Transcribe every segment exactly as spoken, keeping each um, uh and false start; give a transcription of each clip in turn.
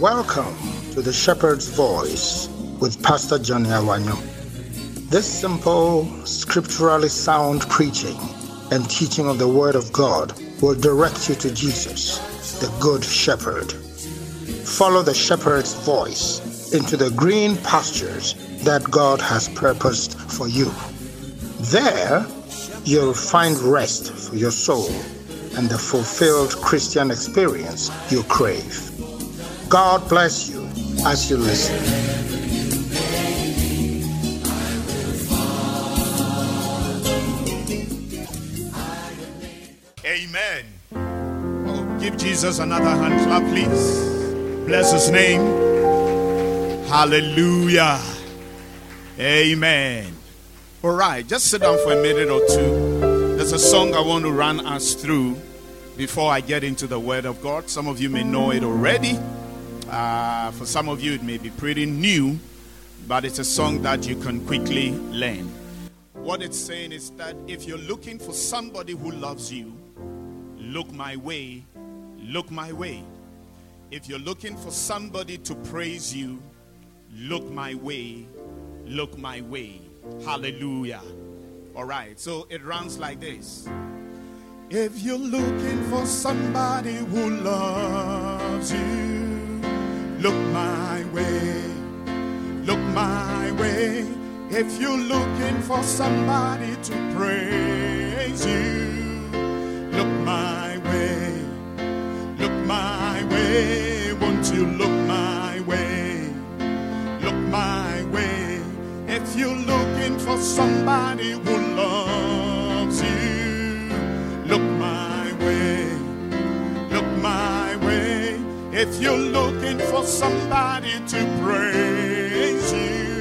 Welcome to the Shepherd's Voice with Pastor Johnny Awanyo. This simple, scripturally sound preaching and teaching of the Word of God will direct you to Jesus, the Good Shepherd. Follow the Shepherd's voice into the green pastures that God has purposed for you. There, you'll find rest for your soul and the fulfilled Christian experience you crave. God bless you as you listen. Amen. Oh, give Jesus another hand clap, please. Bless his name. Hallelujah. Amen. All right, just sit down for a minute or two. There's a song I want to run us through before I get into the Word of God. Some of you may know it already. Uh, for some of you, it may be pretty new, but it's a song that you can quickly learn. What it's saying is that if you're looking for somebody who loves you, look my way, look my way. If you're looking for somebody to praise you, look my way, look my way. Hallelujah. All right, so it runs like this. If you're looking for somebody who loves you, look my way, look my way. If you're looking for somebody to praise you, look my way, look my way. Won't you look my way, look my way. If you're looking for somebody who loves you, look my way, look my way. If you're looking for somebody to praise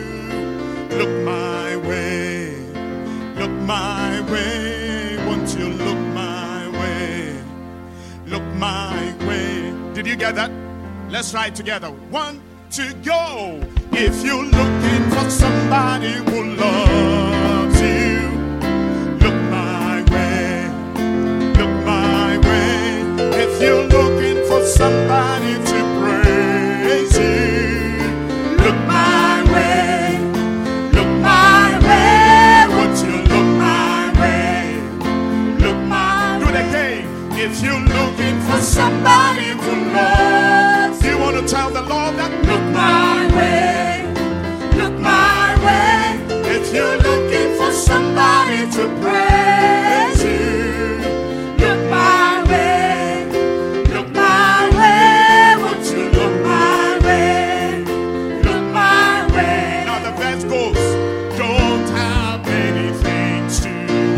you, look my way, look my way. Won't you look my way, look my way. Did you get that? Let's try it together. One, two, go. If you're looking for somebody who loves you, look my way, look my way. If you're looking for somebody to praise you, look my way, look my way. Won't you look my way, look my way. Do it again. If you're looking for somebody who loves you, want to tell the Lord that look my way, look my way. If you're looking for somebody to praise you, look my way, look my way. Won't you look my way, look my way. Now the verse goes, don't have many things to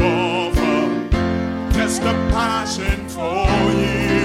offer, just a passion for you.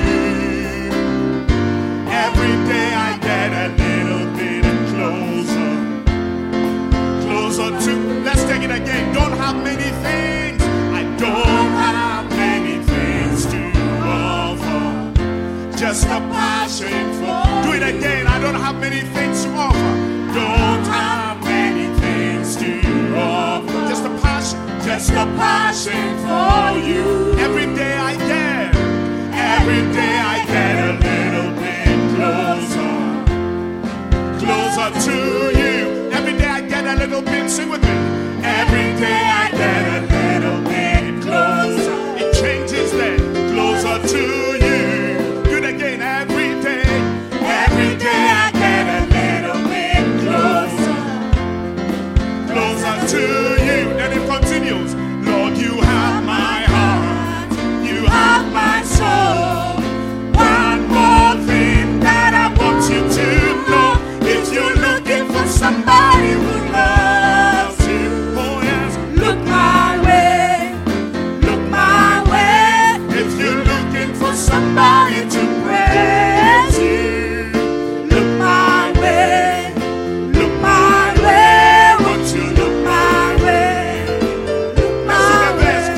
Every day I get a little bit closer, closer to, let's take it again. Don't have many things, I don't have many things to offer, just a passion for, do it again. I don't have many things to offer, don't have many things to offer, just a passion, just a passion for you. Every day I get, every day I get a little bit closer, closer to you. Every day I get a little bit, sing with me. Every day I get a little bit closer. It changes then, closer to you. Do it again. Every day, every day I get a little bit closer, closer to you. Then it continues. Lord, you have my heart, you have my soul. One more thing that I want you to know. If you're looking for somebody who loves you, oh yes, look my way, look my way. If you're looking for somebody to praise you, look my way, look my way. Won't you look my way, look my way.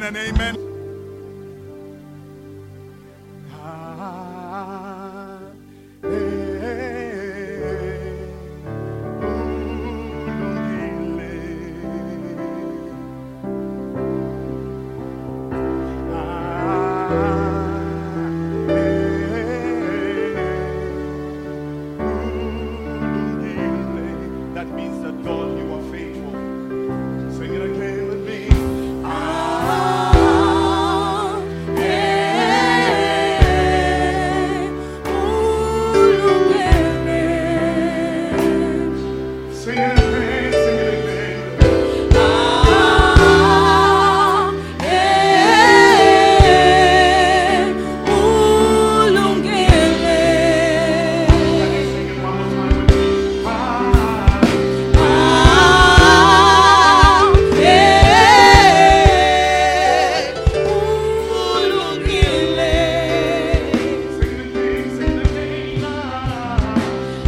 and amen. That means that God, you are faithful. Sing it again with me. Sing it again, sing it again. Sing it one more time with me. Sing it again, sing it again.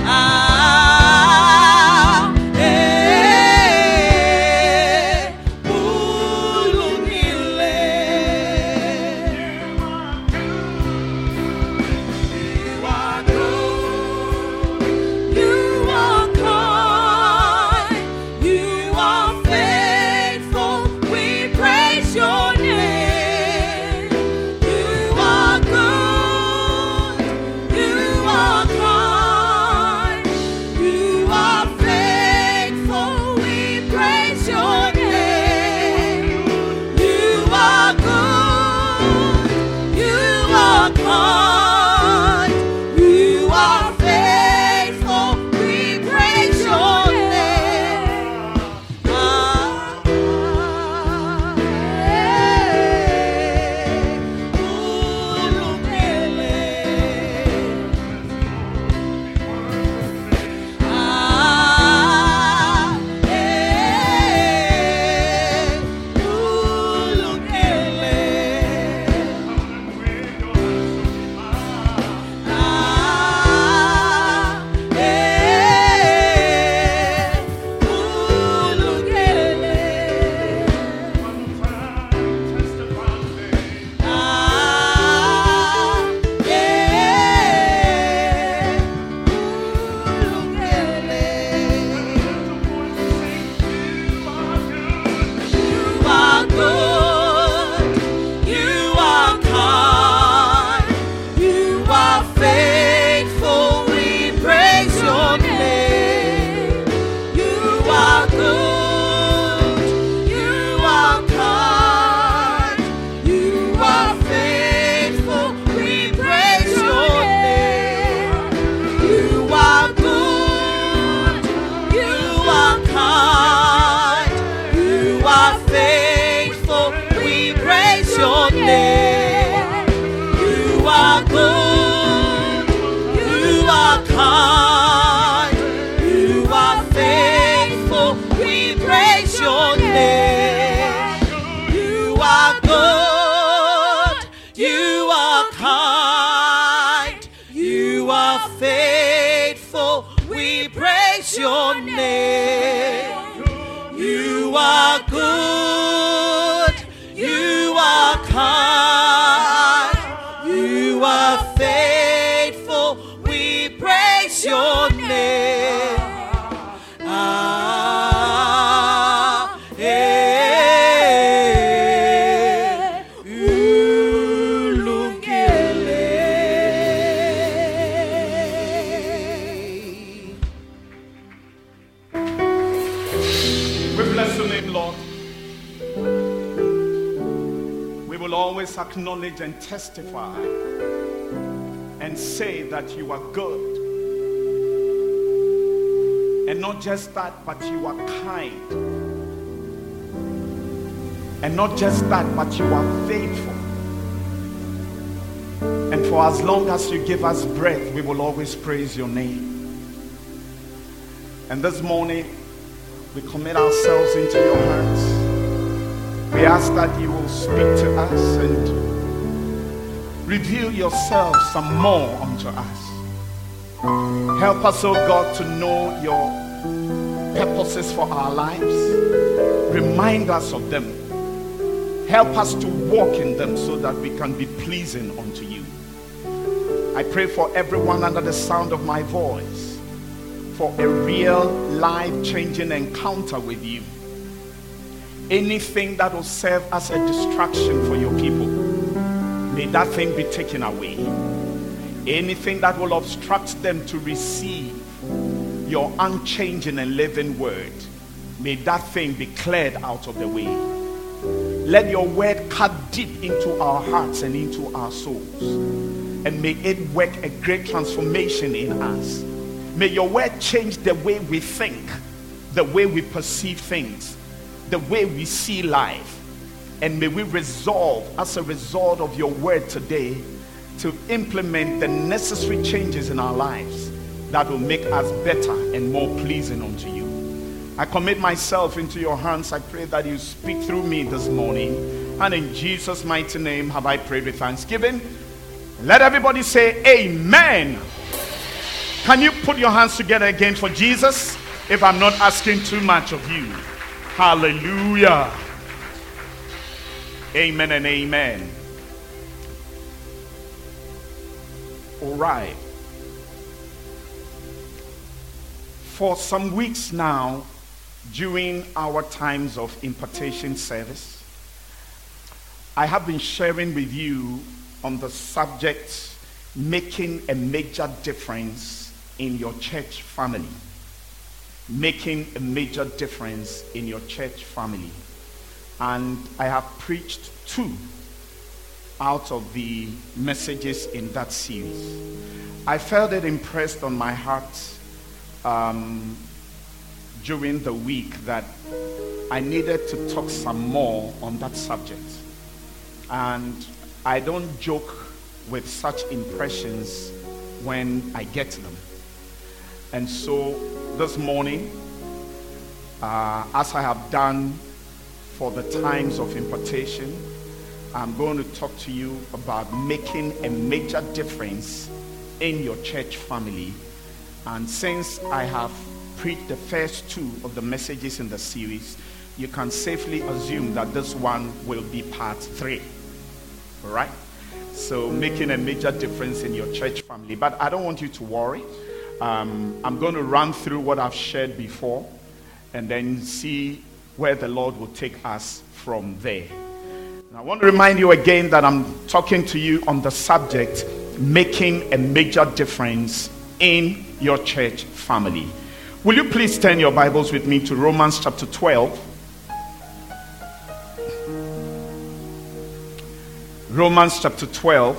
Acknowledge and testify and say that you are good, and not just that, but you are kind, and not just that, but you are faithful. And for as long as you give us breath, we will always praise your name. And this morning we commit ourselves into your hands. We ask that you will speak to us and reveal yourself some more unto us. Help us, oh God, to know your purposes for our lives. Remind us of them. Help us to walk in them so that we can be pleasing unto you. I pray for everyone under the sound of my voice for a real life-changing encounter with you. Anything that will serve as a distraction for your people, may that thing be taken away. Anything that will obstruct them to receive your unchanging and living word, may that thing be cleared out of the way. Let your word cut deep into our hearts and into our souls, and may it work a great transformation in us. May your word change the way we think, the way we perceive things, the way we see life, and may we resolve as a result of your word today to implement the necessary changes in our lives that will make us better and more pleasing unto you. I commit myself into your hands. I pray that you speak through me this morning. And in Jesus' mighty name have I prayed with thanksgiving. Let everybody say amen. Can you put your hands together again for Jesus? If I'm not asking too much of you. Hallelujah. Amen and amen. All right. For some weeks now, during our times of impartation service, I have been sharing with you on the subject, making a major difference in your church family. Making a major difference in your church family. And I have preached two out of the messages in that series. I felt it impressed on my heart um, during the week that I needed to talk some more on that subject. And I don't joke with such impressions when I get them. And so this morning, uh, as I have done for the times of impartation, I'm going to talk to you about making a major difference in your church family. And since I have preached the first two of the messages in the series, you can safely assume that this one will be part three. All right? So making a major difference in your church family. But I don't want you to worry. Um, I'm going to run through what I've shared before and then see where the Lord will take us from there. And I want to remind you again that I'm talking to you on the subject, making a major difference in your church family. Will you please turn your Bibles with me to Romans chapter twelve? Romans chapter twelve,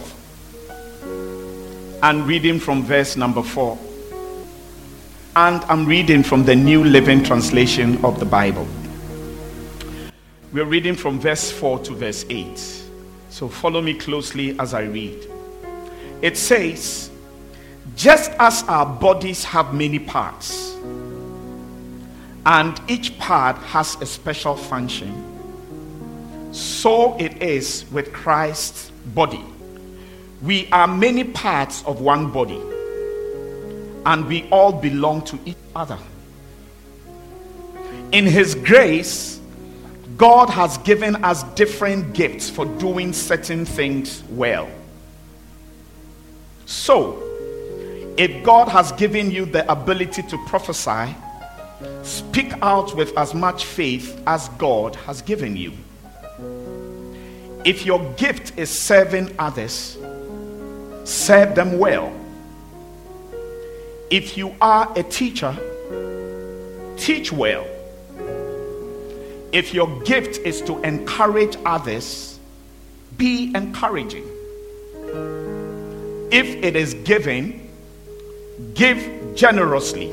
and reading from verse number four. And I'm reading from the New Living Translation of the Bible. We're reading from verse four to verse eight. So follow me closely as I read. It says, just as our bodies have many parts, and each part has a special function, so it is with Christ's body. We are many parts of one body, and we all belong to each other. In his grace, God has given us different gifts for doing certain things well. So, if God has given you the ability to prophesy, speak out with as much faith as God has given you. If your gift is serving others, serve them well. If you are a teacher, teach well. If your gift is to encourage others, be encouraging. If it is giving, give generously.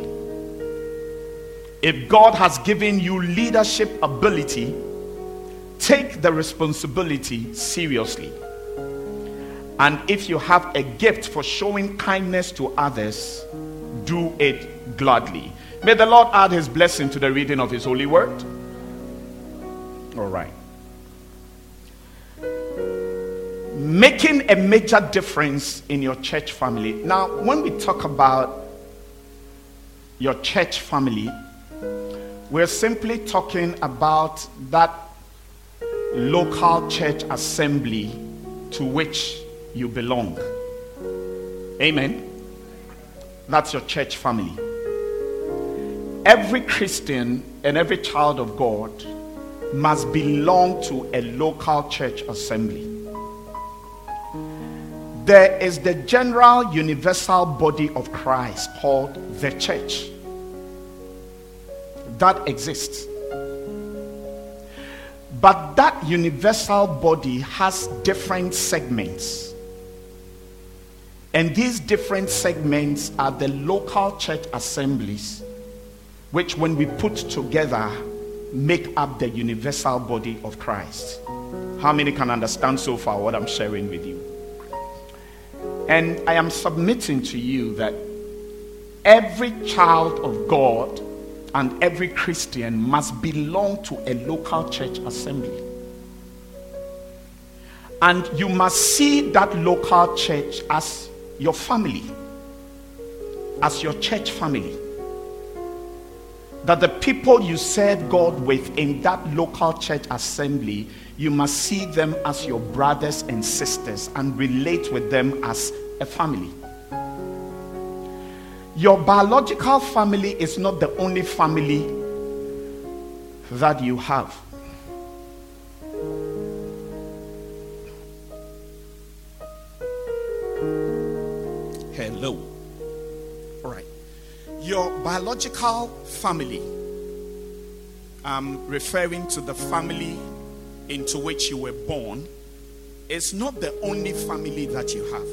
If God has given you leadership ability, take the responsibility seriously. And if you have a gift for showing kindness to others, do it gladly. May the Lord add his blessing to the reading of his holy word. All right. Making a major difference in your church family. Now, when we talk about your church family, we're simply talking about that local church assembly to which you belong. Amen. That's your church family. Every Christian and every child of God must belong to a local church assembly. There is the general universal body of Christ called the church. That exists. But that universal body has different segments. And these different segments are the local church assemblies, which when we put together make up the universal body of Christ. How many can understand so far what I'm sharing with you? And I am submitting to you that every child of God and every Christian must belong to a local church assembly. And you must see that local church as your family, as your church family. That the people you serve God with in that local church assembly, you must see them as your brothers and sisters and relate with them as a family. Your biological family is not the only family that you have. Hello. All right. Your biological family, I'm referring to the family into which you were born, is not the only family that you have.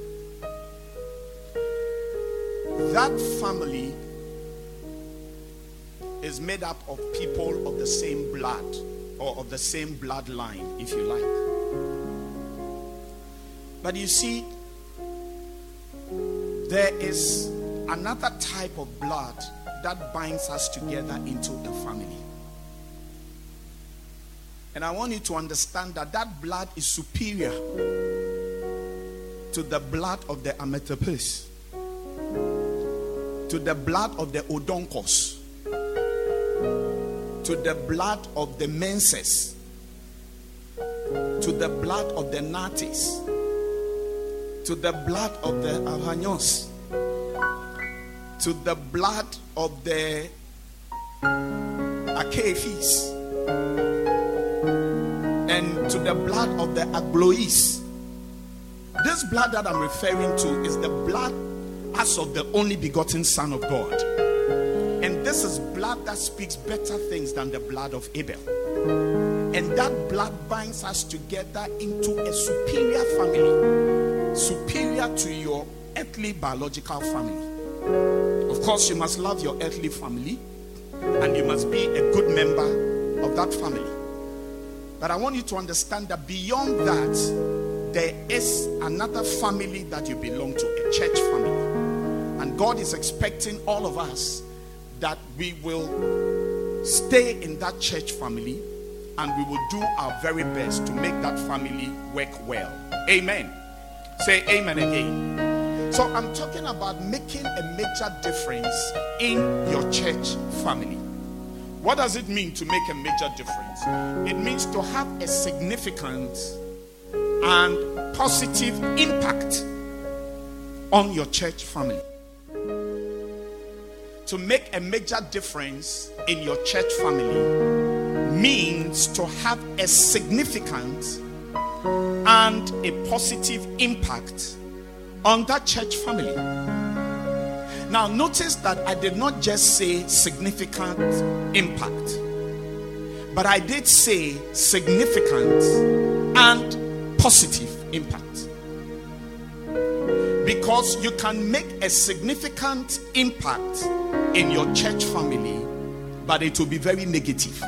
That family is made up of people of the same blood, or of the same bloodline, if you like. But you see, there is another type of blood that binds us together into a family. And I want you to understand that that blood is superior to the blood of the Amethypus, to the blood of the Odonkos, to the blood of the Menses, to the blood of the Natis, to the blood of the Avanyos, to the blood of the Akefis, and to the blood of the Aglois. This blood that I'm referring to is the blood as of the only begotten Son of God. And this is blood that speaks better things than the blood of Abel. And that blood binds us together into a superior family, superior to your earthly biological family. Of course, you must love your earthly family, and you must be a good member of that family. But I want you to understand that beyond that, there is another family that you belong to, a church family. And God is expecting all of us that we will stay in that church family, and we will do our very best to make that family work well. Amen. Say amen again. So I'm talking about making a major difference in your church family. What does it mean to make a major difference? It means to have a significant and positive impact on your church family. To make a major difference in your church family means to have a significant and a positive impact on that church family. Now notice that I did not just say significant impact, but I did say significant and positive impact. Because you can make a significant impact in your church family, but it will be very negative.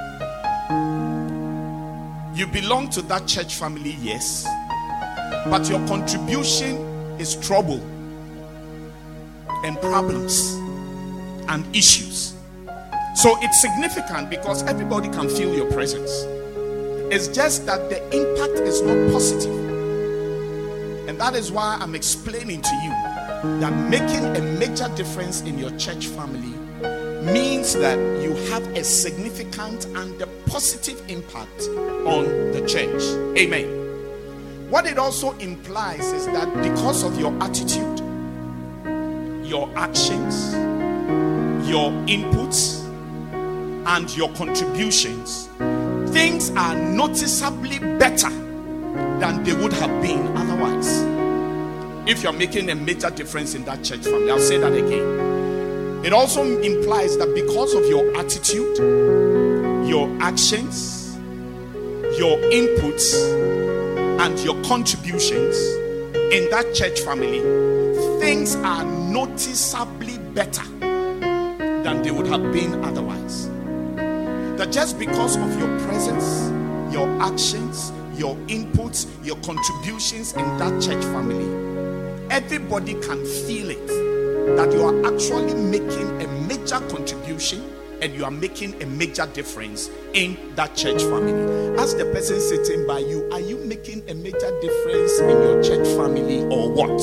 You belong to that church family, yes, but your contribution is trouble and problems and issues. So it's significant because everybody can feel your presence. It's just that the impact is not positive. And that is why I'm explaining to you that making a major difference in your church family means that you have a significant and a positive impact on the church. Amen. What it also implies is that because of your attitude, your actions, your inputs, and your contributions, things are noticeably better than they would have been otherwise. If you're making a major difference in that church family, I'll say that again. It also implies that because of your attitude, your actions, your inputs, and your contributions in that church family, things are noticeably better than they would have been otherwise. That just because of your presence, your actions, your inputs, your contributions in that church family, everybody can feel it, that you are actually making a major contribution and you are making a major difference in that church family. Ask the person sitting by you, are you making a major difference in your church family or what?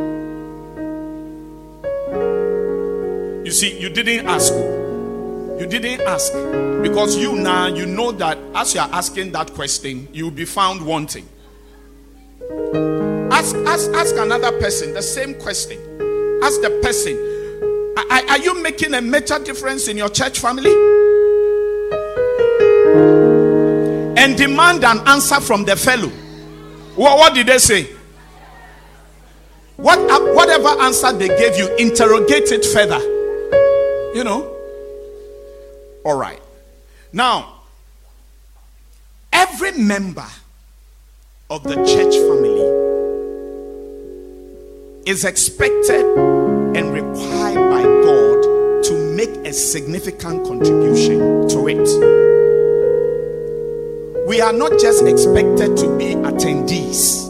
You see, you didn't ask. You didn't ask because you now, you know that as you are asking that question, you will be found wanting. Ask, ask, ask another person the same question. Ask the person, are, are you making a major difference in your church family? And demand an answer from the fellow. What, what did they say? What, whatever answer they gave you, interrogate it further. You know? All right. Now, every member of the church family is expected and required by God to make a significant contribution to it. We are not just expected to be attendees.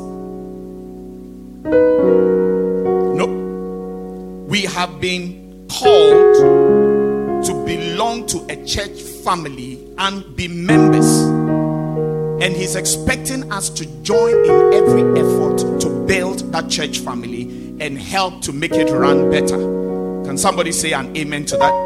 No. We have been called to belong to a church family and be members. And he's expecting us to join in every effort to build that church family and help to make it run better. Can somebody say an amen to that?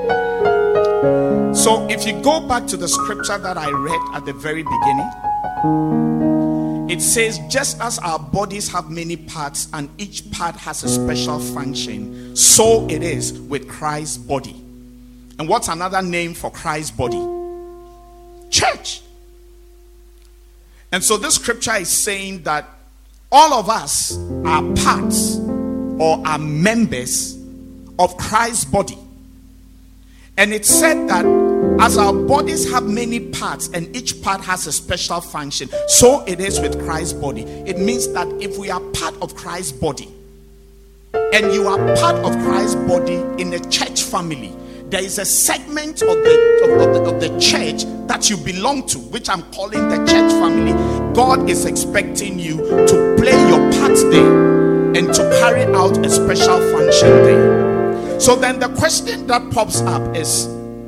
So if you go back to the scripture that I read at the very beginning, it says, just as our bodies have many parts and each part has a special function, so it is with Christ's body. And what's another name for Christ's body? Church. And so this scripture is saying that all of us are parts or are members of Christ's body. And it said that as our bodies have many parts and each part has a special function, so it is with Christ's body. It means that if we are part of Christ's body and you are part of Christ's body in a church family, there is a segment of the, of, of, the, of the church that you belong to, which I'm calling the church family. God is expecting you to play your part there and to carry out a special function there. So then the question that pops up is,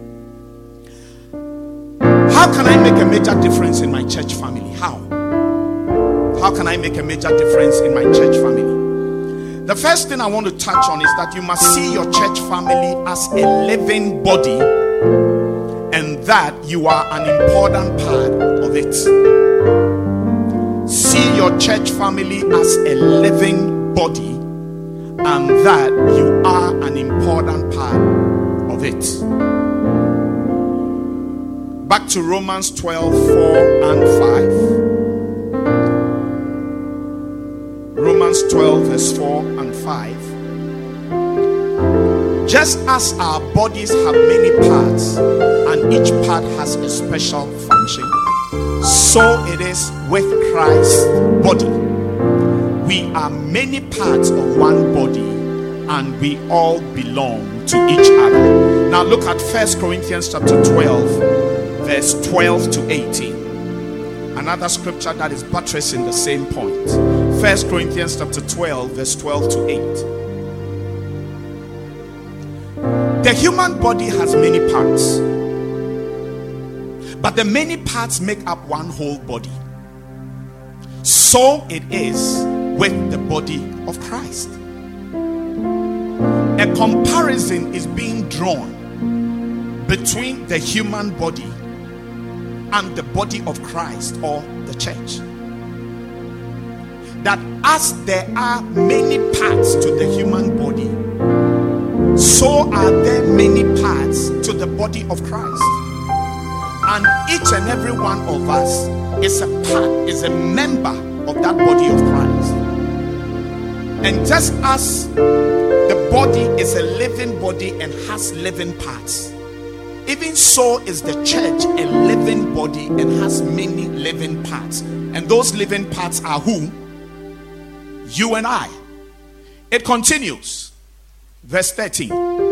how can I make a major difference in my church family? How? How can I make a major difference in my church family? The first thing I want to touch on is that you must see your church family as a living body and that you are an important part of it. See your church family as a living body and that you are an important part of it. Back to Romans twelve, four and five. Romans twelve verse four and five. Just as our bodies have many parts and each part has a special function, so it is with Christ's body. We are many parts of one body and we all belong to each other. Now look at First Corinthians chapter twelve verse twelve to eighteen. Another scripture that is buttressing the same point. First Corinthians chapter twelve verse twelve to eight. The human body has many parts, but the many parts make up one whole body. So it is with the body of Christ. A comparison is being drawn between the human body and the body of Christ or the church. That as there are many parts to the human body, so are there many parts to the body of Christ. And each and every one of us is a part, is a member of that body of Christ. And just as the body is a living body and has living parts, even so is the church a living body and has many living parts. And those living parts are who? You and I. It continues. Verse thirteen.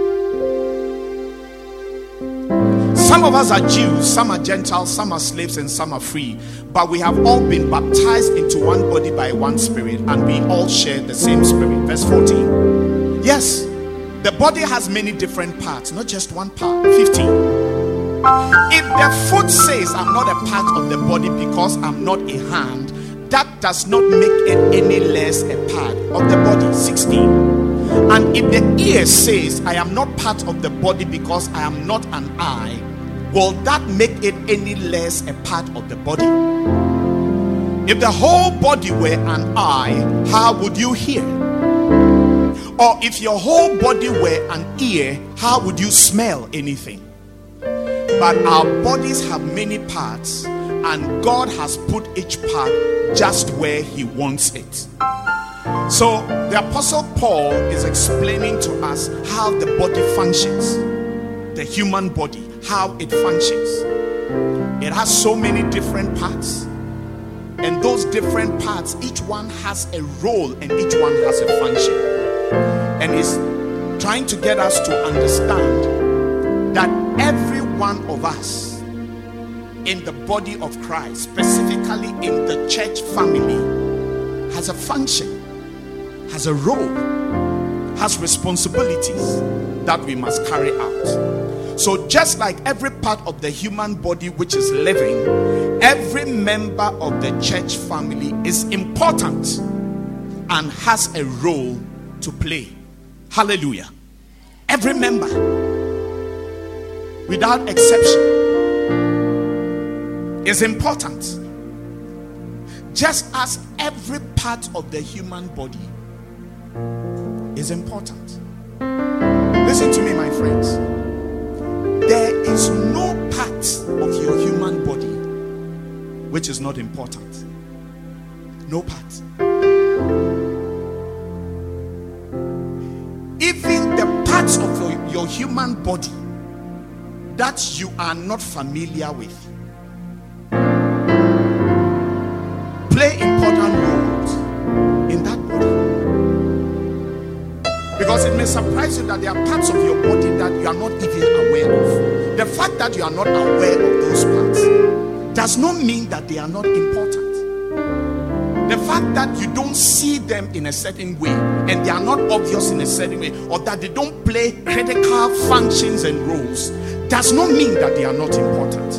Some of us are Jews, some are Gentiles, some are slaves, and some are free. But we have all been baptized into one body by one Spirit, and we all share the same Spirit. Verse fourteen. Yes, the body has many different parts, not just one part. fifteen. If the foot says, I'm not a part of the body because I'm not a hand, that does not make it any less a part of the body. sixteen. And if the ear says, I am not part of the body because I am not an eye, will that make it any less a part of the body? If the whole body were an eye, how would you hear? Or if your whole body were an ear, how would you smell anything? But our bodies have many parts, and God has put each part just where He wants it. So the Apostle Paul is explaining to us how the body functions, the human body, how it functions. It has so many different parts, and those different parts, each one has a role and each one has a function. And he's trying to get us to understand that every one of us in the body of Christ, specifically in the church family, has a function, has a role, has responsibilities that we must carry out. So just like every part of the human body which is living, every member of the church family is important and has a role to play. Hallelujah. Every member, without exception, is important. Just as every part of the human body is important. Listen to me, my friends. There is no part of your human body which is not important. No part. Even the parts of your, your human body that you are not familiar with play important roles in that body. Because it may surprise you that there are parts of your body that you are not even aware of. The fact that you are not aware of those parts does not mean that they are not important. The fact that you don't see them in a certain way and they are not obvious in a certain way, or that they don't play critical functions and roles, does not mean that they are not important.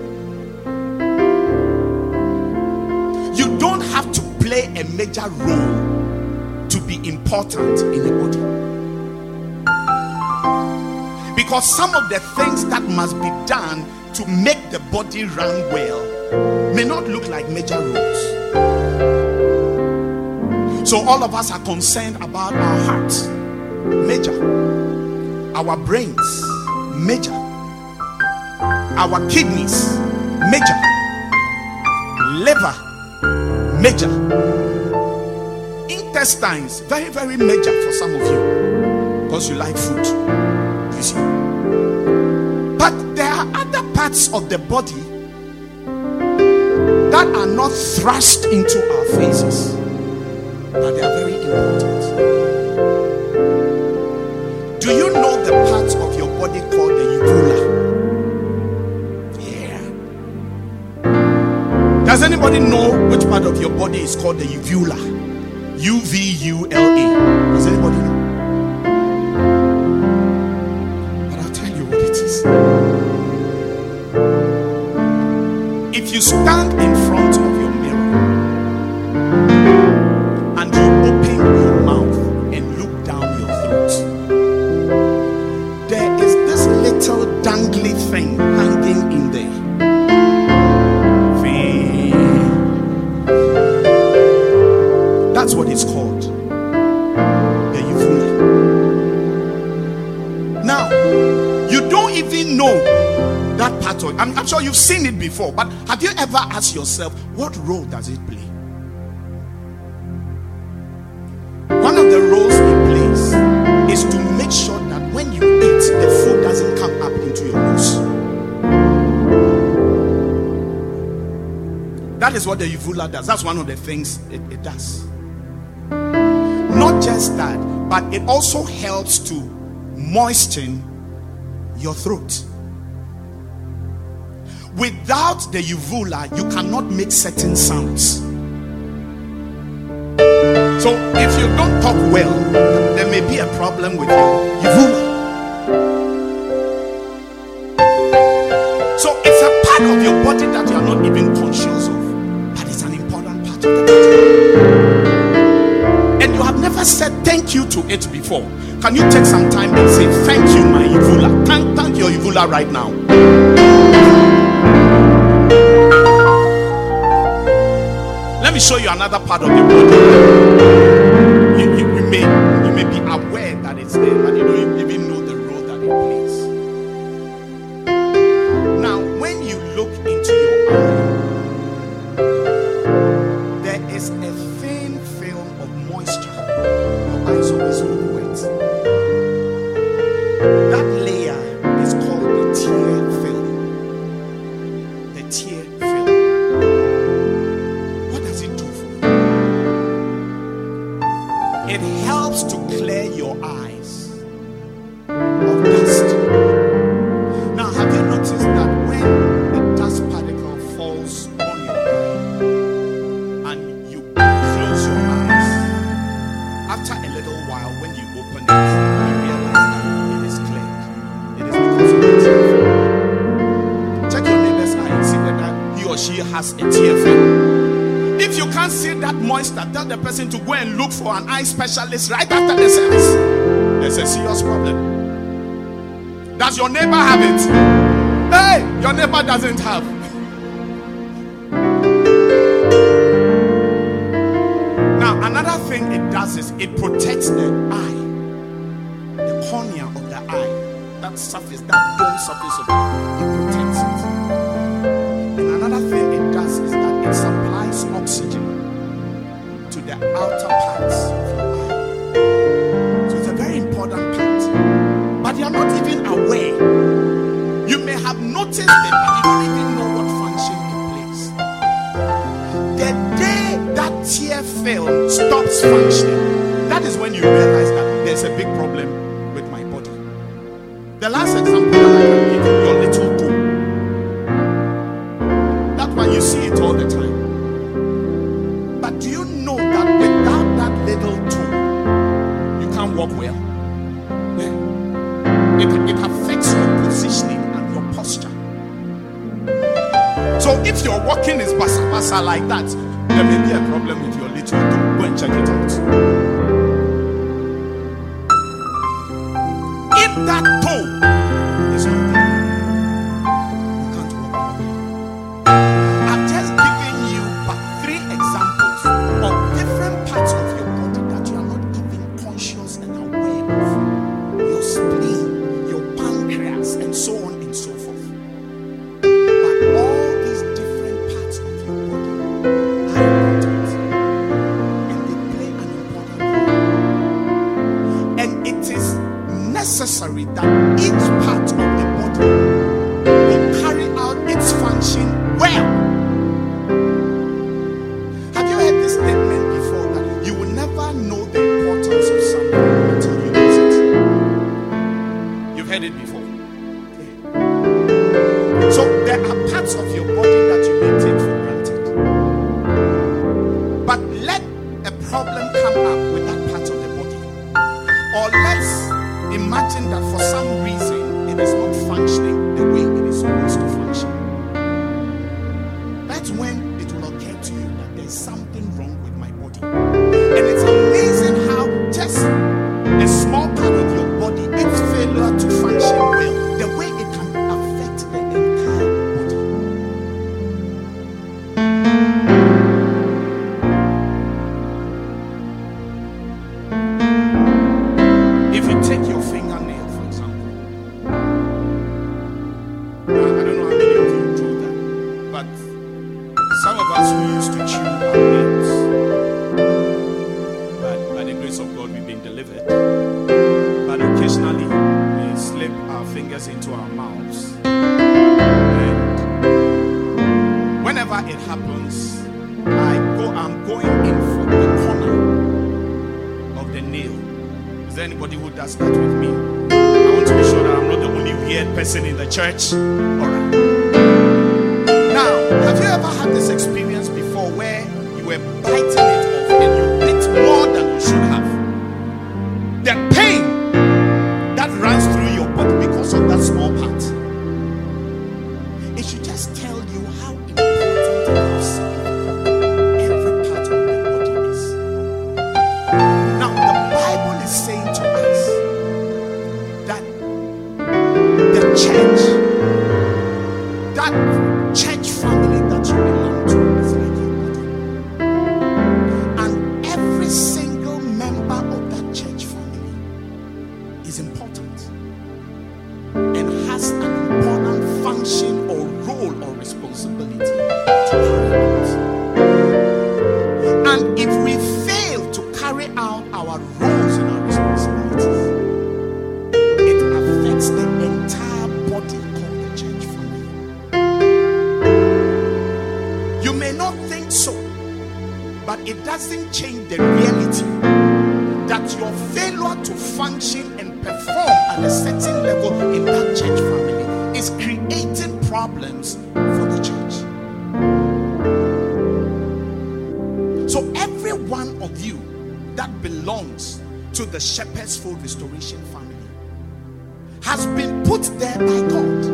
You don't have to play a major role to be important in a body. Because some of the things that must be done to make the body run well may not look like major roles. So all of us are concerned about our hearts, major. Our brains, major. Our kidneys, major. Liver, major. Intestines, very, very major for some of you, because you like food, you see. But there are other parts of the body that are not thrust into our faces, but they are very important. Do you know the parts of your body called the uvula? Yeah. Does anybody know which part of your body is called the uvula? U V U L A. Does anybody know? But I'll tell you what it is. If you stand in front of your mirror and you open your mouth and look down your throat, there is this little dangly That's what it's called. The uvula. Now, you don't even know that part of it. I'm, I'm sure you've seen it before, but have you ever asked yourself, what role does it play? One of the roles it plays is to make sure that when you eat, the food doesn't come up into your nose. That is what the uvula does. That's one of the things it, it does. Not just that, but it also helps to moisten your throat. Without the uvula, you cannot make certain sounds. So if you don't talk well, there may be a problem with your uvula. So it's a part of your body that you are not even conscious of, but it's an important part of the body. And you have never said thank you to it before. Can you take some time and say thank you, my uvula? Thank, thank your uvula right now. Let me show you another part of the body. You, you, you, may, you may be aware that it's there, but you don't even know the role that it plays. Now, when you look into your eye, there is a thin film of moisture. Your eyes always look wet. That layer is called the tear film. The tear film. It helps to clear your eyes of dust. Now, have you noticed that when the dust particle falls on your eye and you close your eyes, after a little while, when you open it, you realize that it is cleared. It is because of the tear film. Check your neighbor's eye and see whether he or she has a tear film. If you can't see that moisture, tell the person to go and look for an eye specialist right after the service. There's a serious problem. Does your neighbor have it? Hey, your neighbor doesn't have. Now, another thing it does is it protects the eye, the cornea of the eye, that surface, that dome surface of the eye. It protects it. And another thing it does is that it supplies oxygen to the outer parts of your eye. So it's a very important part. But you're not even aware. You may have noticed it, but you don't even know what function it plays. The day that tear film stops functioning, that is when you realize that there's a big problem with my body. The last example that I can give you, your little toe. You see it all the time. But do you know that without that little toe, you can't walk well? Yeah. It, it affects your positioning and your posture. So if your walking is basa basa like that, there may be a problem with your little toe. Go and check it out. If that toe is not there, necessary that each part of the body will carry out its function well. Have you heard this statement before, that you will never know the importance of something until you use it? You've heard it before. Yeah. So there are parts of your body that you may take for granted. But let a problem come up with that part of the body. Or let's imagine that for some reason it is not functioning the way it is supposed to function. That's when it will occur to you that there's something wrong with my body. And it's amazing how just a small part of your body, its failure to function well, the way it can affect the entire body. grace of God, we've been delivered. But occasionally, we slip our fingers into our mouths. And whenever it happens, I go, I'm going in for the corner of the nail. Is there anybody who does that with me? I want to be sure that I'm not the only weird person in the church. All right. Now, have you ever had this experience before where you were biting it off and you bit more than you should have? The pain that runs through your body because of that small part. It should just tell you how important it is. Every part of the body is. Now, the Bible is saying to us that the church, that church family that you belong to is like your body. And every single member of that church family is important and has an important function or role or responsibility to carry out. And if we fail to carry out our roles and our responsibilities, it affects the entire body called the church family. You may not think so, but it doesn't change the reality that your failure to function and perform at a certain level in that church family is creating problems for the church. So every one of you that belongs to the Shepherd's Fold Restoration family has been put there by God.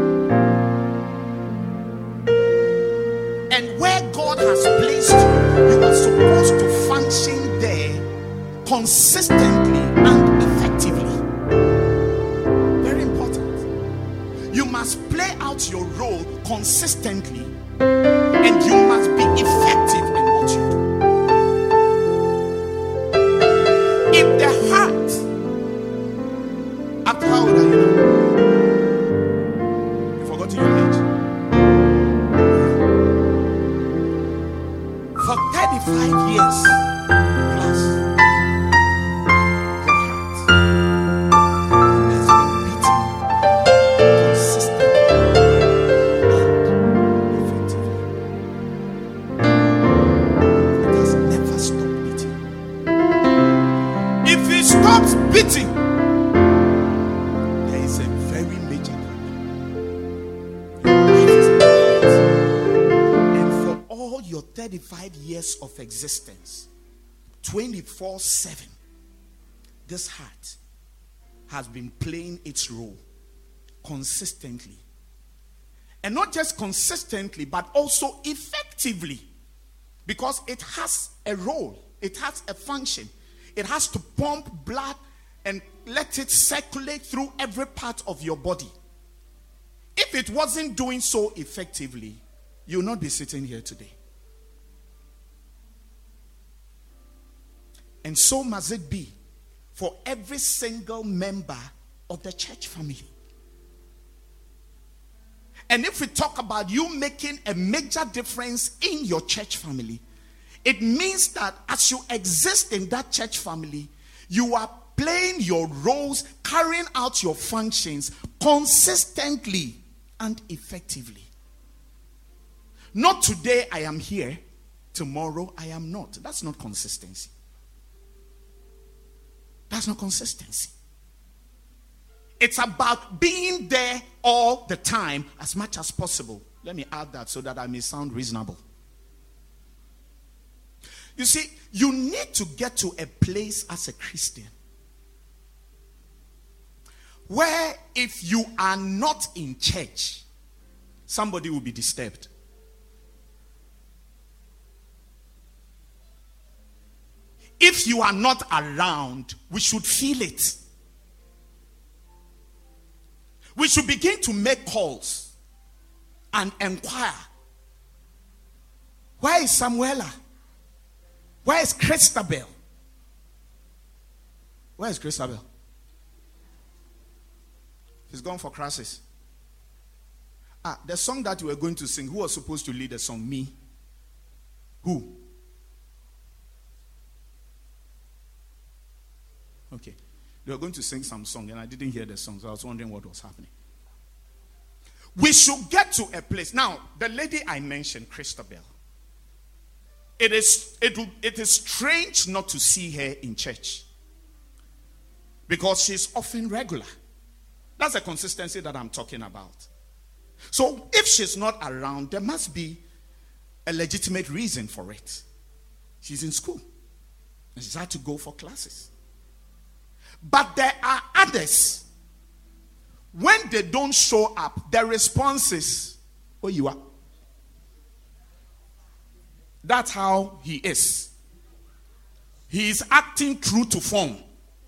And where God has placed you, you are supposed to function there consistently and effectively. Very important. You must play out your role consistently and you must be effective in what you do. If the heart, after how old are you now? You forgot your age. For thirty-five years plus, your heart has been beating consistently and effectively. It has never stopped beating. If it stops beating, there is a very major problem. Your life is perfect. And for all your thirty-five years of existence, twenty-four seven, this heart has been playing its role consistently. And not just consistently, but also effectively. Because it has a role, it has a function. It has to pump blood and let it circulate through every part of your body. If it wasn't doing so effectively, you'll not be sitting here today. And so must it be for every single member of the church family. And if we talk about you making a major difference in your church family, it means that as you exist in that church family, you are playing your roles, carrying out your functions consistently and effectively. Not today I am here, tomorrow I am not. That's not consistency. That's not consistency. It's about being there all the time as much as possible. Let me add that so that I may sound reasonable. You see, you need to get to a place as a Christian where if you are not in church, somebody will be disturbed. If you are not around, we should feel it. We should begin to make calls and inquire. Where is Samuela? Where is Christabel? Where is Christabel? She's gone for crisis. Ah, the song that you were going to sing, who was supposed to lead the song? Me. Who? Okay. They were going to sing some song, and I didn't hear the song, so I was wondering what was happening. We should get to a place. Now, the lady I mentioned, Christabel, it is, it, it is strange not to see her in church because she's often regular. That's the consistency that I'm talking about. So if she's not around, there must be a legitimate reason for it. She's in school, and she's had to go for classes. But there are others. When they don't show up, their response is, "Where you are?" That's how he is. He is acting true to form.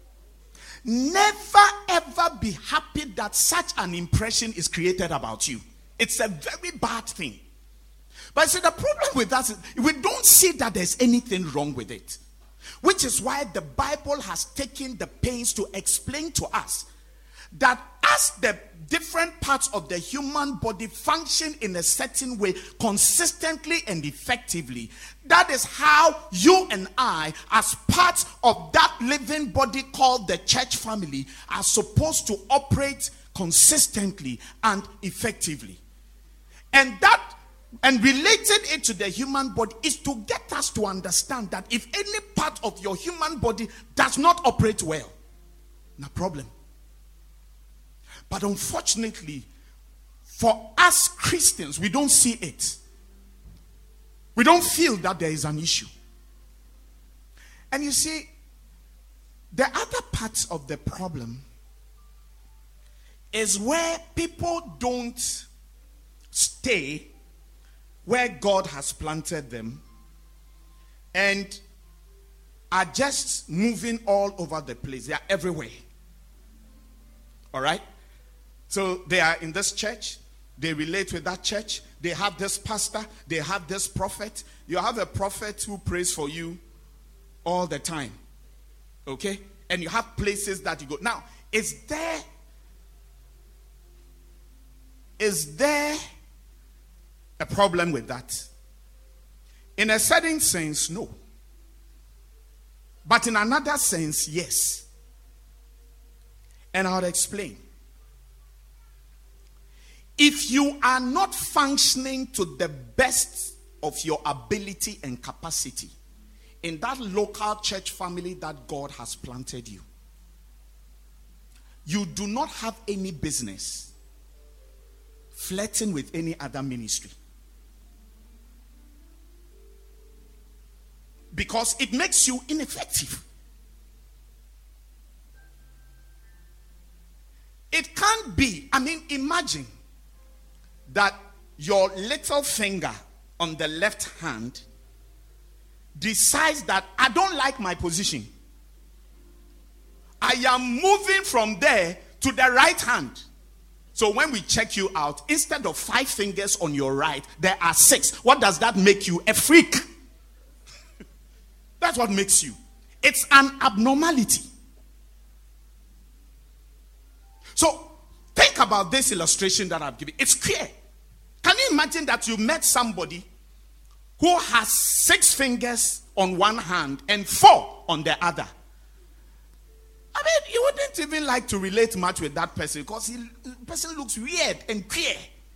Never ever be happy that such an impression is created about you. It's a very bad thing. But see, the problem with that is we don't see that there's anything wrong with it. Which is why the Bible has taken the pains to explain to us that as the different parts of the human body function in a certain way consistently and effectively, that is how you and I, as parts of that living body called the church family, are supposed to operate consistently and effectively. And that and relating it to the human body is to get us to understand that if any part of your human body does not operate well, no problem. But unfortunately, for us Christians, we don't see it. We don't feel that there is an issue. And you see, the other parts of the problem is where people don't stay where God has planted them and are just moving all over the place. They are everywhere. All right? So they are in this church. They relate with that church. They have this pastor. They have this prophet. You have a prophet who prays for you all the time. Okay? And you have places that you go. Now, is there is there a problem with that? In a certain sense, no. But in another sense, yes. And I'll explain. If you are not functioning to the best of your ability and capacity in that local church family that God has planted you, you do not have any business flirting with any other ministry. Because it makes you ineffective. It can't be. I mean, imagine that your little finger on the left hand decides that I don't like my position. I am moving from there to the right hand. So when we check you out, instead of five fingers on your right, there are six. What does that make you? A freak. That's what makes you. It's an abnormality. So think about this illustration that I've given. It's clear. Can you imagine that you met somebody who has six fingers on one hand and four on the other? I mean, you wouldn't even like to relate much with that person because he, the person looks weird and queer.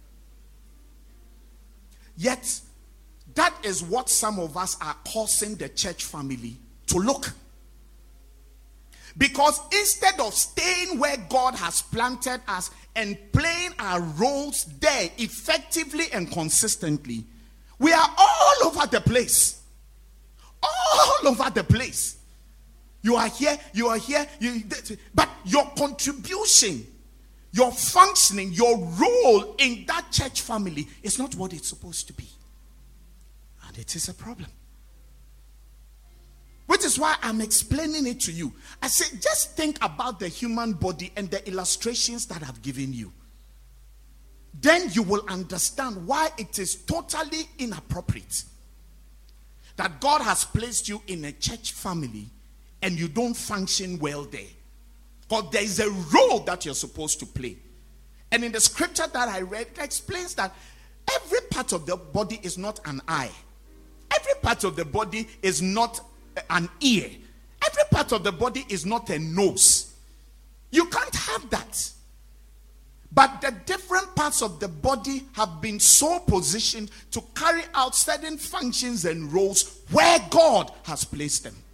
Yet, that is what some of us are causing the church family to look. Because instead of staying where God has planted us and playing our roles there effectively and consistently, we are all over the place. All over the place. You are here, you are here, you, but your contribution, your functioning, your role in that church family is not what it's supposed to be. And it is a problem. Which is why I'm explaining it to you. I said, just think about the human body and the illustrations that I've given you. Then you will understand why it is totally inappropriate that God has placed you in a church family and you don't function well there. Because there is a role that you're supposed to play. And in the scripture that I read, it explains that every part of the body is not an eye. Every part of the body is not an ear. Every part part of the body is not a nose. You can't have that. But the different parts of the body have been so positioned to carry out certain functions and roles where God has placed them.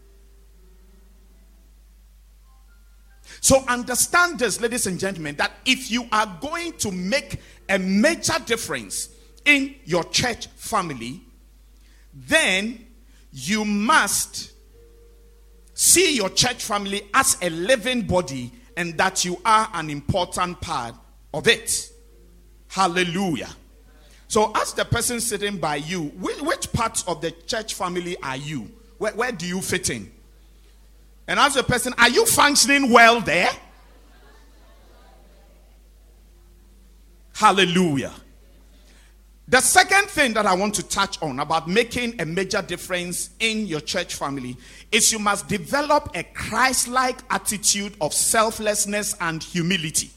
So understand this, ladies and gentlemen, that if you are going to make a major difference in your church family, then you must see your church family as a living body and that you are an important part of it. Hallelujah. So ask the person sitting by you, which, which parts of the church family are you? Where, where do you fit in? And ask the person, are you functioning well there? Hallelujah. The second thing that I want to touch on about making a major difference in your church family is you must develop a Christ-like attitude of selflessness and humility.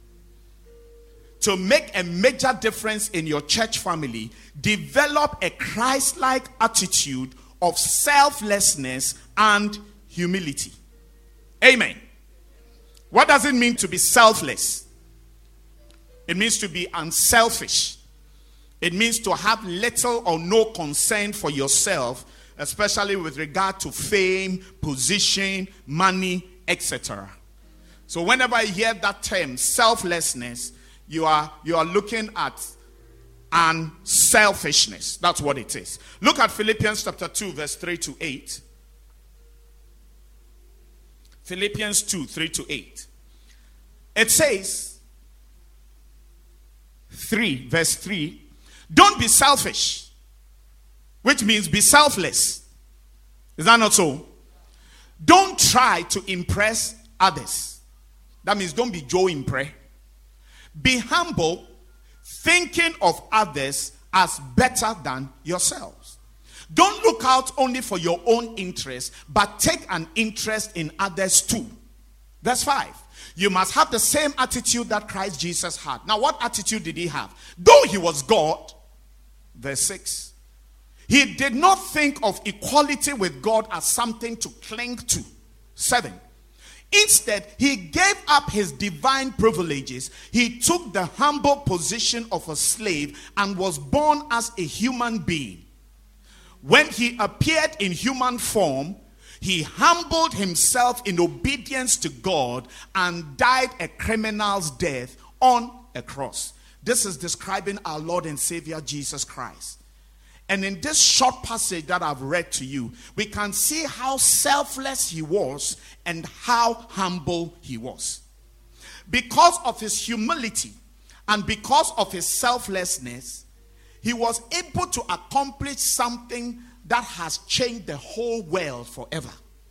To make a major difference in your church family, develop a Christ-like attitude of selflessness and humility. Amen. What does it mean to be selfless? It means to be unselfish. It means to have little or no concern for yourself, especially with regard to fame, position, money, et cetera. So whenever you hear that term, selflessness, you are, you are looking at unselfishness. That's what it is. Look at Philippians chapter two, verse three to eight. Philippians two, three to eight. It says, three, verse three, don't be selfish, which means be selfless. Is that not so? Don't try to impress others. That means don't be Joe Impre. Be humble, thinking of others as better than yourselves. Don't look out only for your own interest, but take an interest in others too. Verse five. You must have the same attitude that Christ Jesus had. Now, what attitude did he have? Though he was God, verse six, he did not think of equality with God as something to cling to. seven. Instead, he gave up his divine privileges. He took the humble position of a slave and was born as a human being. When he appeared in human form, he humbled himself in obedience to God and died a criminal's death on a cross. This is describing our Lord and Savior Jesus Christ. And in this short passage that I've read to you, we can see how selfless he was and how humble he was. Because of his humility and because of his selflessness, he was able to accomplish something that has changed the whole world forever.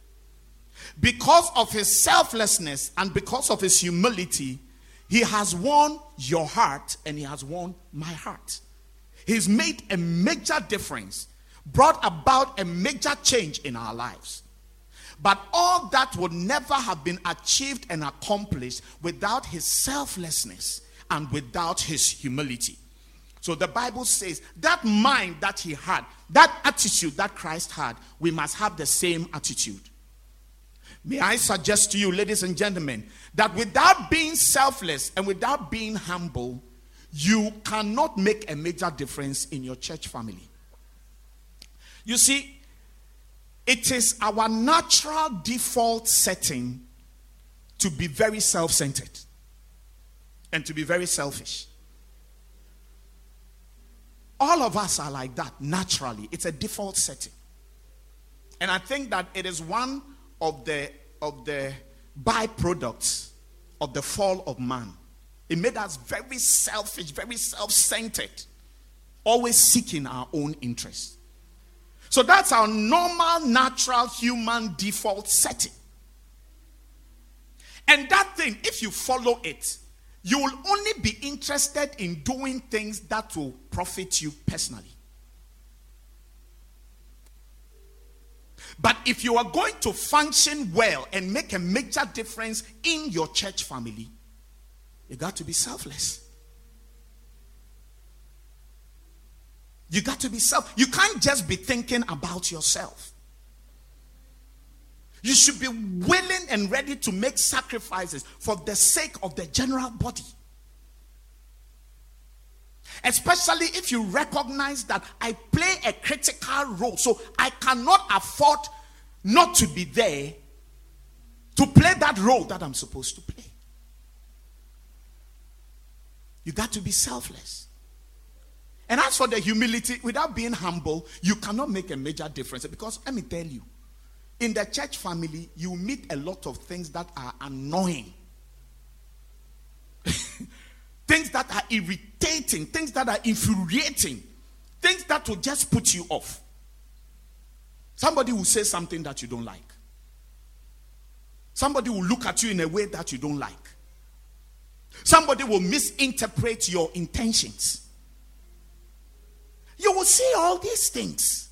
Because of his selflessness and because of his humility, he has won your heart and he has won my heart. He's made a major difference, brought about a major change in our lives. But all that would never have been achieved and accomplished without his selflessness and without his humility. So the Bible says that mind that he had, that attitude that Christ had, we must have the same attitude. May I suggest to you, ladies and gentlemen, that without being selfless and without being humble, you cannot make a major difference in your church family. You see, it is our natural default setting to be very self-centered and to be very selfish. All of us are like that naturally. It's a default setting. And I think that it is one of the, of the byproducts of the fall of man. It made us very selfish, very self-centered, always seeking our own interests. So that's our normal, natural, human default setting. And that thing, if you follow it, you will only be interested in doing things that will profit you personally. But if you are going to function well and make a major difference in your church family, you got to be selfless. You got to be self. You can't just be thinking about yourself. You should be willing and ready to make sacrifices for the sake of the general body. Especially if you recognize that I play a critical role. So I cannot afford not to be there to play that role that I'm supposed to play. You got to be selfless. And as for the humility, without being humble, you cannot make a major difference. Because let me tell you, in the church family, you meet a lot of things that are annoying. Things that are irritating, things that are infuriating, things that will just put you off. Somebody will say something that you don't like. Somebody will look at you in a way that you don't like. Somebody will misinterpret your intentions. You will see all these things.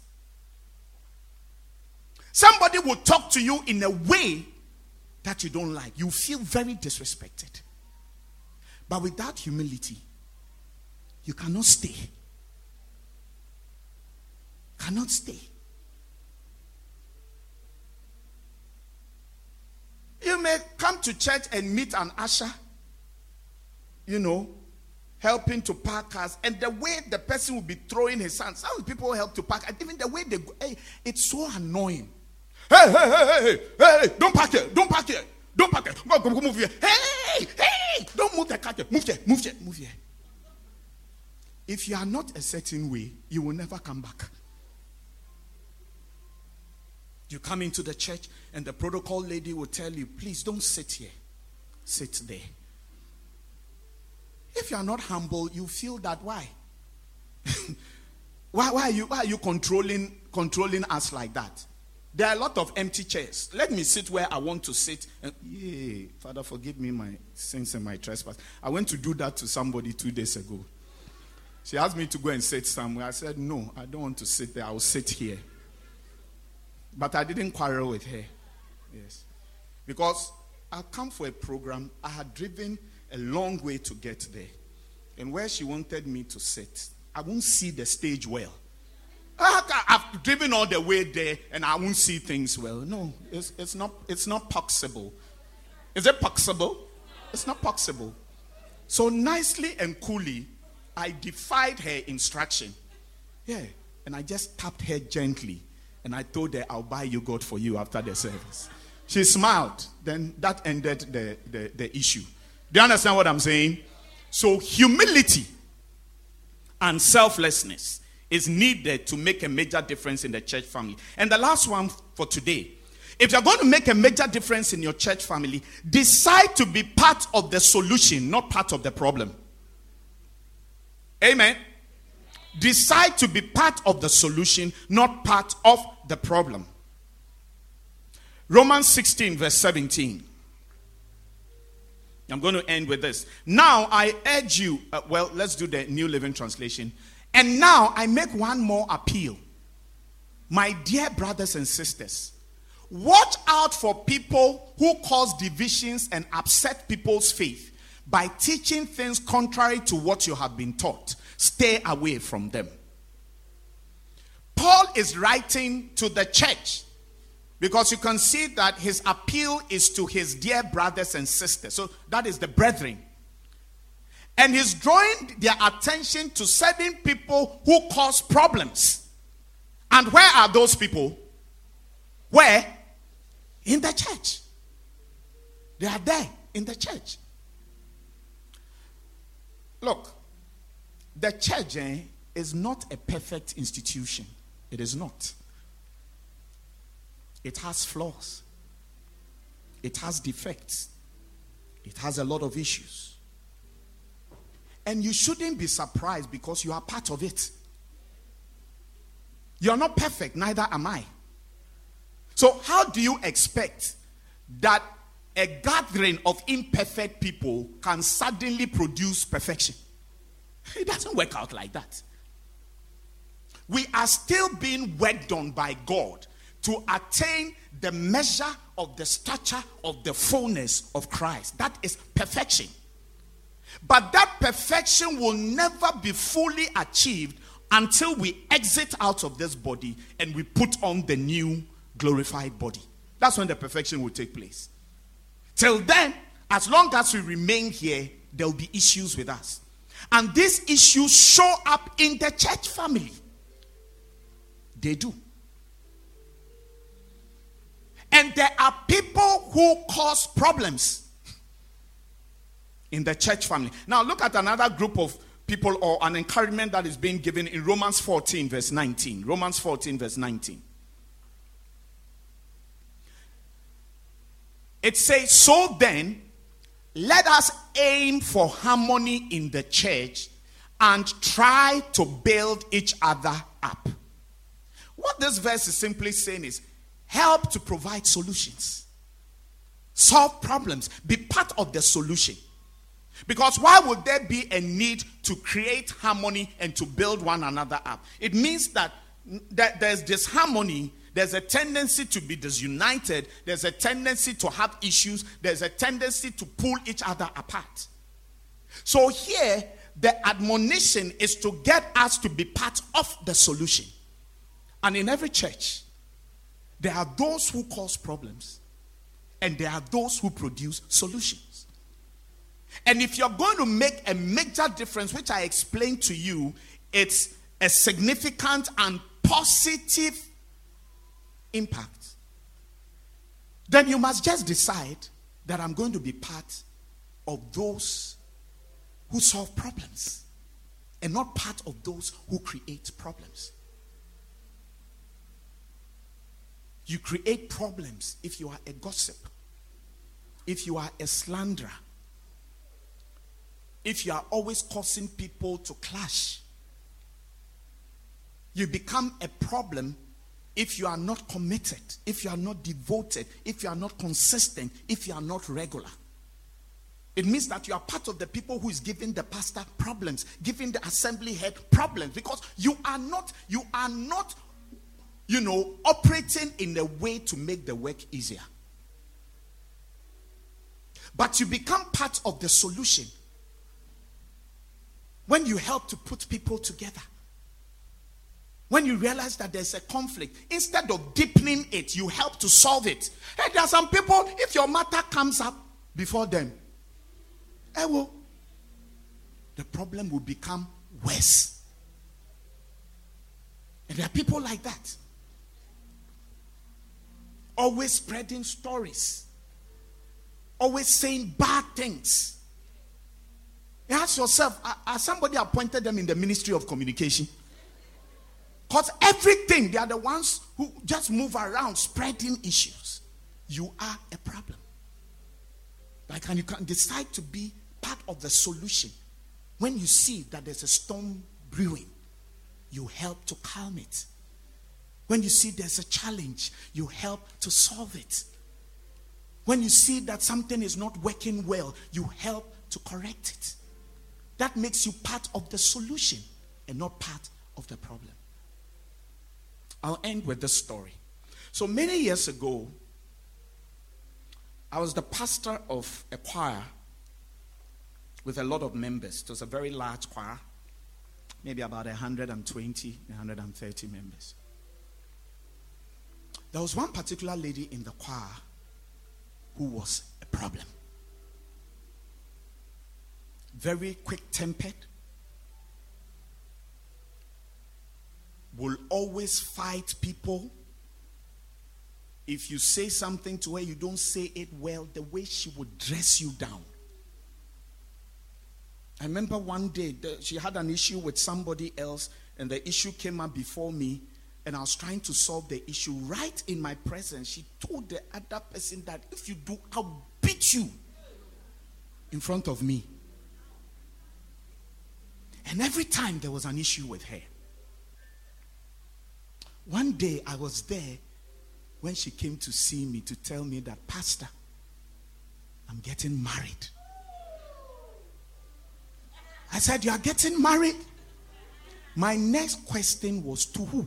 Somebody will talk to you in a way that you don't like. You feel very disrespected. But without humility, you cannot stay. Cannot stay. You may come to church and meet an usher, you know, helping to park cars, and the way the person will be throwing his hands, some people help to park, and even the way they go, hey, it's so annoying. Hey, hey, hey, hey, hey, hey, don't park here, don't park here, don't park here, go, go, go, move here. Hey, hey, don't move the car here, move here, move here, move here. If you are not a certain way, you will never come back. You come into the church and the protocol lady will tell you, please don't sit here, sit there. If you are not humble, you feel that why? why, why, are you, why are you controlling, controlling us like that? There are a lot of empty chairs. Let me sit where I want to sit. And, yay, Father, forgive me my sins and my trespass. I went to do that to somebody two days ago. She asked me to go and sit somewhere. I said, no, I don't want to sit there. I will sit here. But I didn't quarrel with her. Yes. Because I come for a program. I had driven a long way to get there. And where she wanted me to sit, I won't see the stage well. I've driven all the way there and I won't see things well. No, it's, it's not it's not possible. Is it possible? It's not possible. So nicely and coolly, I defied her instruction. Yeah. And I just tapped her gently. And I told her, I'll buy yogurt for you after the service. She smiled. Then that ended the, the, the issue. Do you understand what I'm saying? So humility and selflessness is needed to make a major difference in the church family. And the last one for today. If you're going to make a major difference in your church family, decide to be part of the solution, not part of the problem. Amen. Decide to be part of the solution, not part of the problem. Romans sixteen verse seventeen. I'm going to end with this. Now I urge you, uh, well, let's do the New Living Translation. And now I make one more appeal. My dear brothers and sisters, watch out for people who cause divisions and upset people's faith by teaching things contrary to what you have been taught. Stay away from them. Paul is writing to the church because you can see that his appeal is to his dear brothers and sisters. So that is the brethren. And he's drawing their attention to certain people who cause problems. And where are those people? Where? In the church. They are there in the church. Look, the church eh, is not a perfect institution. It is not. It has flaws. It has defects. It has a lot of issues. And you shouldn't be surprised because you are part of it. You're not perfect, neither am I. So how do you expect that a gathering of imperfect people can suddenly produce perfection? It doesn't work out like that. We are still being worked on by God to attain the measure of the stature of the fullness of Christ. That is perfection. But that perfection will never be fully achieved until we exit out of this body and we put on the new glorified body. That's when the perfection will take place. Till then, as long as we remain here, there will be issues with us. And these issues show up in the church family. They do. And there are people who cause problems in the church family. Now look at another group of people, or an encouragement that is being given in Romans fourteen verse nineteen. Romans fourteen verse nineteen. It says, so then, let us aim for harmony in the church and try to build each other up. What this verse is simply saying is, help to provide solutions. Solve problems. Be part of the solution. Because why would there be a need to create harmony and to build one another up? It means that, that there's disharmony. There's a tendency to be disunited. There's a tendency to have issues. There's a tendency to pull each other apart. So here, the admonition is to get us to be part of the solution. And in every church, there are those who cause problems, and there are those who produce solutions. And if you're going to make a major difference, which I explained to you, it's a significant and positive impact, then you must just decide that I'm going to be part of those who solve problems and not part of those who create problems. You create problems if you are a gossip, if you are a slanderer, if you are always causing people to clash. You become a problem if you are not committed, if you are not devoted, if you are not consistent, if you are not regular. It means that you are part of the people who is giving the pastor problems, giving the assembly head problems, because you are not, you are not, you know, operating in a way to make the work easier. But you become part of the solution when you help to put people together. When you realize that there's a conflict, instead of deepening it, you help to solve it. Hey, there are some people, if your matter comes up before them, eh, well, the problem will become worse. And there are people like that. Always spreading stories. Always saying bad things. You ask yourself, has somebody appointed them in the ministry of communication? Because everything, they are the ones who just move around spreading issues. You are a problem. Like, and you can decide to be part of the solution. When you see that there's a storm brewing, you help to calm it. When you see there's a challenge, you help to solve it. When you see that something is not working well, you help to correct it. That makes you part of the solution and not part of the problem. I'll end with this story. So many years ago, I was the pastor of a choir with a lot of members. It was a very large choir, maybe about one hundred twenty, one hundred thirty members. There was one particular lady in the choir who was a problem. Very quick-tempered. Will always fight people. If you say something to her, you don't say it well, the way she would dress you down. I remember one day the, she had an issue with somebody else, and the issue came up before me, and I was trying to solve the issue. Right in my presence, she told the other person that if you do, I'll beat you in front of me. And every time there was an issue with her. One day I was there when she came to see me to tell me that, Pastor, I'm getting married. I said, you are getting married? My next question was, to who?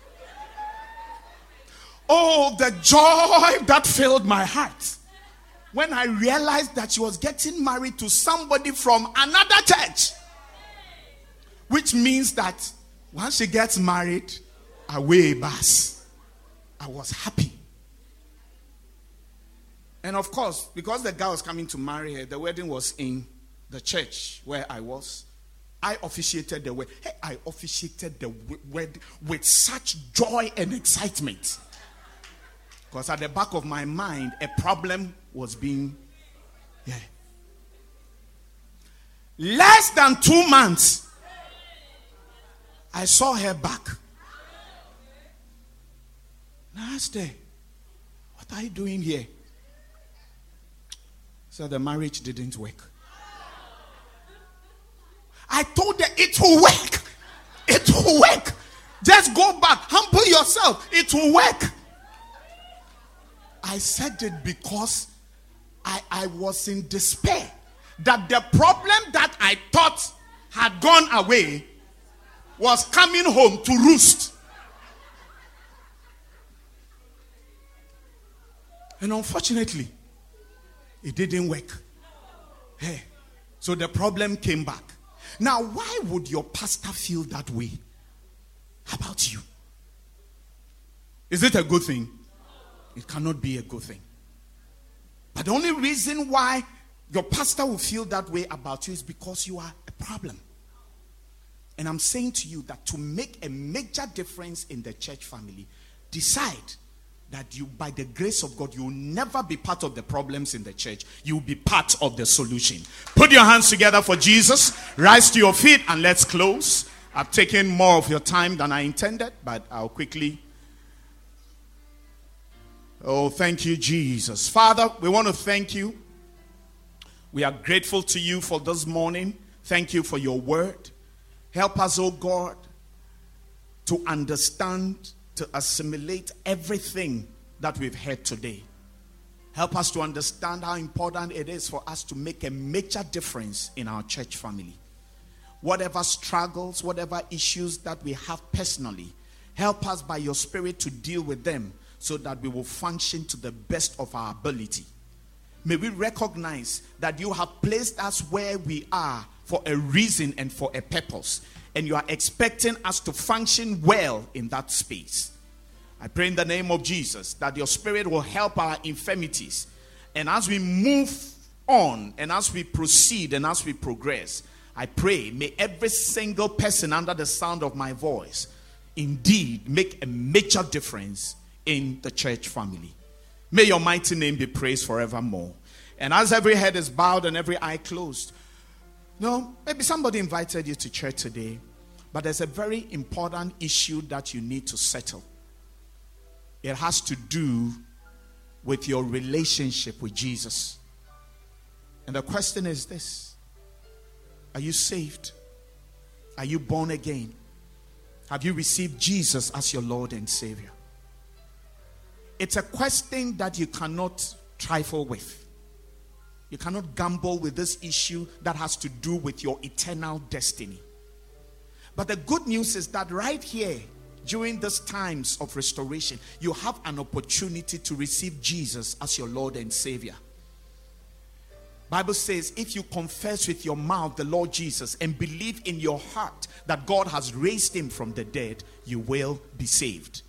Oh, the joy that filled my heart when I realized that she was getting married to somebody from another church. Which means that once she gets married, away bus. I was happy. And of course, because the guy was coming to marry her, the wedding was in the church where I was. I officiated the wedding. Hey, I officiated the wedding with such joy and excitement. Because at the back of my mind, a problem was being, yeah. Less than two months, I saw her back. And I asked her, what are you doing here? So the marriage didn't work. I told her it will work. It will work. Just go back. Humble yourself. It will work. I said it because I, I was in despair that the problem that I thought had gone away was coming home to roost. And unfortunately, it didn't work. Hey, so the problem came back. Now, why would your pastor feel that way about you? Is it a good thing? It cannot be a good thing. But the only reason why your pastor will feel that way about you is because you are a problem. And I'm saying to you that to make a major difference in the church family, decide that you, by the grace of God, you will never be part of the problems in the church. You will be part of the solution. Put your hands together for Jesus. Rise to your feet and let's close. I've taken more of your time than I intended, but I'll quickly. Oh, thank you, Jesus. Father, we want to thank you. We are grateful to you for this morning. Thank you for your word. Help us, oh God, to understand, to assimilate everything that we've heard today. Help us to understand how important it is for us to make a major difference in our church family. Whatever struggles, whatever issues that we have personally, help us by your Spirit to deal with them so that we will function to the best of our ability. May we recognize that you have placed us where we are for a reason and for a purpose. And you are expecting us to function well in that space. I pray in the name of Jesus that your Spirit will help our infirmities. And as we move on and as we proceed and as we progress, I pray may every single person under the sound of my voice indeed make a major difference in the church family. May your mighty name be praised forevermore. And as every head is bowed and every eye closed, no, maybe somebody invited you to church today, but there's a very important issue that you need to settle. It has to do with your relationship with Jesus. And the question is this: are you saved? Are you born again? Have you received Jesus as your Lord and Savior? It's a question that you cannot trifle with. You cannot gamble with this issue that has to do with your eternal destiny. But the good news is that right here, during these times of restoration, you have an opportunity to receive Jesus as your Lord and Savior. Bible says, if you confess with your mouth the Lord Jesus and believe in your heart that God has raised him from the dead, you will be saved.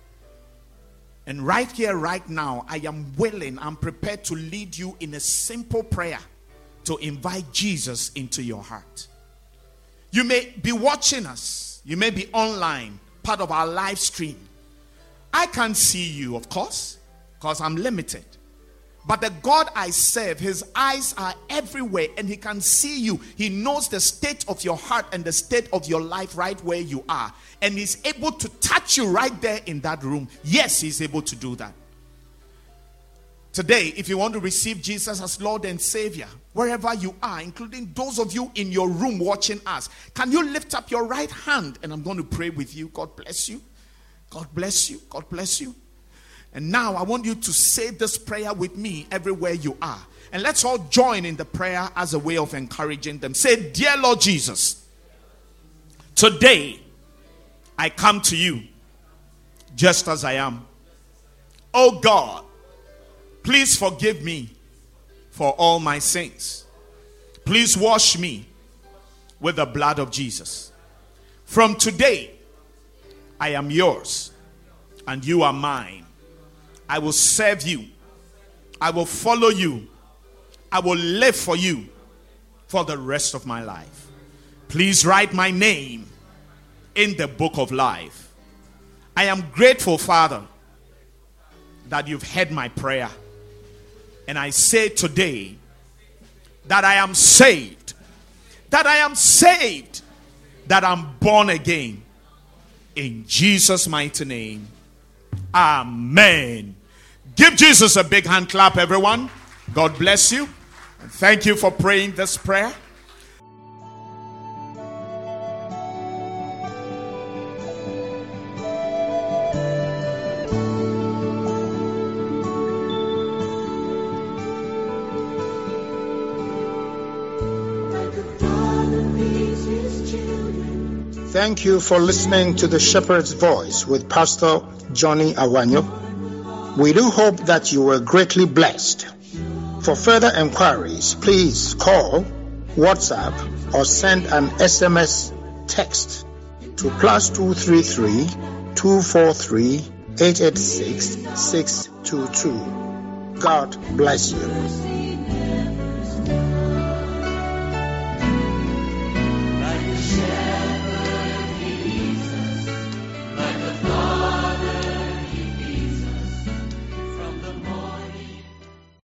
And right here, right now, I am willing, I'm prepared to lead you in a simple prayer to invite Jesus into your heart. You may be watching us. You may be online, part of our live stream. I can't see you, of course, because I'm limited. But the God I serve, his eyes are everywhere and he can see you. He knows the state of your heart and the state of your life right where you are. And he's able to touch you right there in that room. Yes, he's able to do that. Today, if you want to receive Jesus as Lord and Savior, wherever you are, including those of you in your room watching us, can you lift up your right hand? And I'm going to pray with you. God bless you. God bless you. God bless you. And now I want you to say this prayer with me everywhere you are. And let's all join in the prayer as a way of encouraging them. Say, dear Lord Jesus, today I come to you just as I am. Oh God, please forgive me for all my sins. Please wash me with the blood of Jesus. From today, I am yours and you are mine. I will serve you I will follow you. I will live for you for the rest of my life. Please write my name in the book of life. I am grateful, Father, that you've heard my prayer. And I say today that I am saved. That I am saved. That I'm born again. In Jesus' mighty name. Amen. Give Jesus a big hand clap, everyone. God bless you. And thank you for praying this prayer. Thank you for listening to the Shepherd's Voice with Pastor Johnny Awanyo. We do hope that you were greatly blessed. For further enquiries, please call, WhatsApp, or send an S M S text to plus two three three, two four three, eight eight six, six two two. God bless you.